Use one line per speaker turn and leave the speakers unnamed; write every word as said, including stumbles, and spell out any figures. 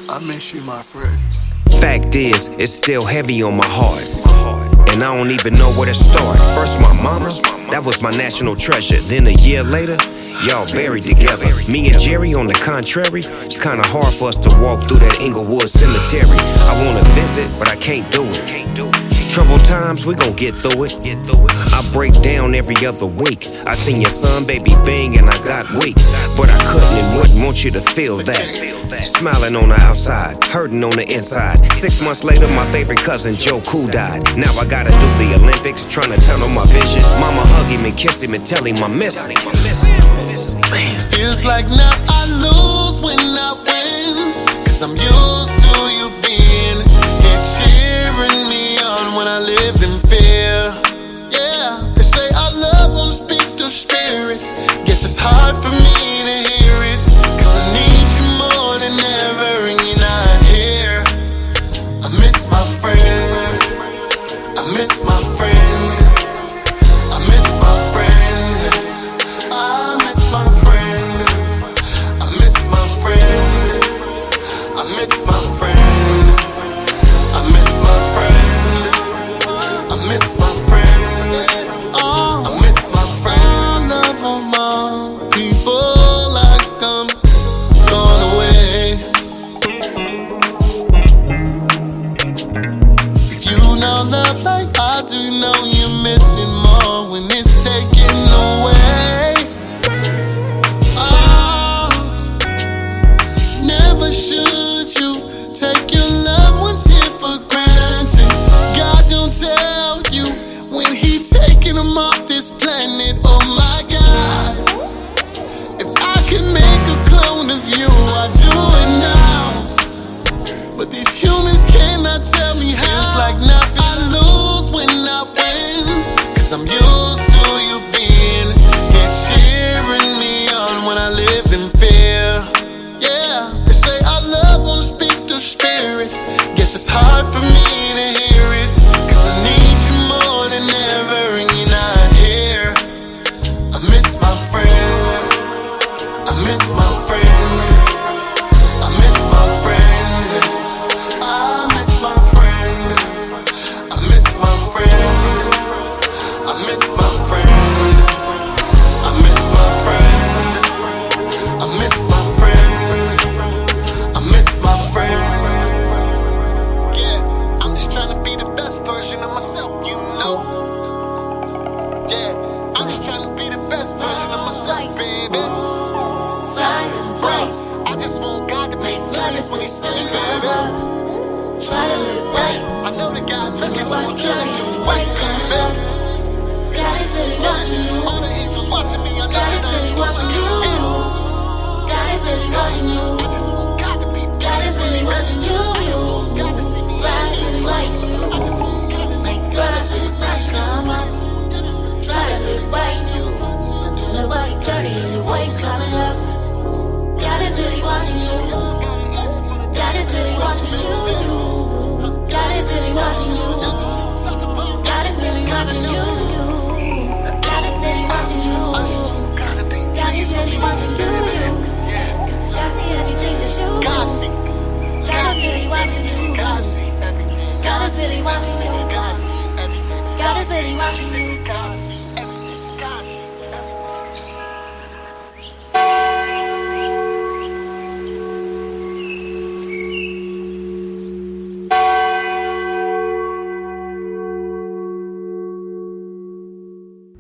I miss you, my friend.
Fact is, it's still heavy on my heart, and I don't even know where to start. First my mama, that was my national treasure. Then a year later, y'all buried together. Me and Jerry, on the contrary, it's kinda hard for us to walk through that Inglewood cemetery. I wanna visit, but I can't do it. Troubled times, we gon' get through it. I break down every other week. I seen your son, baby Bing, and I got weak. But I couldn't and wouldn't want you to feel that. Smiling on the outside, hurting on the inside. Six months later, my favorite cousin Joe Cool died. Now I gotta do the Olympics, trying to tunnel my vision. Mama hug him and kiss him and tell him I miss him.
Feels like now I lose when I win, cause I'm used to you being here cheering me on when I lived in fear. Yeah, they say our love won't speak through spirit. Guess it's hard for me to hear it, cause I need you more than ever and you're not here. I miss my friend, I miss my friend, I miss my friend, I miss my friend, I miss my friend, I miss my friend, I miss my friend, I miss my friend, oh, I miss my friend. Love of my people like I'm gone away. If you know love like I do, you know you're missing more when it's taken away. Oh, never should you take your loved ones here for granted. God don't tell you when He taking them off this planet. Oh my God, if I could make a clone of you, I'd do it now. But these humans cannot tell me how. Feels like now I lose when I win, cause I'm used to you being here cheering me on when I lived in fear. Yeah, they say our love won't speak through spirit. Guess it's hard for me to hear it, cause I need you more than ever and you're not here. I miss my friend, I miss my friend, I miss my friend, I miss my friend, I miss my friend, I miss my friend, I miss my friend, I miss my friend, I miss my friend. Yeah, I'm just trying to be the best version of myself, you know. Yeah, I'm just trying to be the best version of myself, baby. I just want God to make love when He sees, baby.
Try to live right.
I know that God's looking, so I'm trying to do right, baby.
God is really watching you.
All the angels watching me, I know
God is
that
really
He's
watching you. God is really watching you.
I just want God to be
God is really watching you.
God to see me.
God is really watching you.
I just want God to make
God is really watching come up. Try to live right. Don't do nobody dirty in your way coming up. God is really watching you. God is really watching you. God is really watching you. God is really watching you. God is really watching you. God is really watching you. God see everything that you do. God is really watching you. God is really watching you. God is really watching you.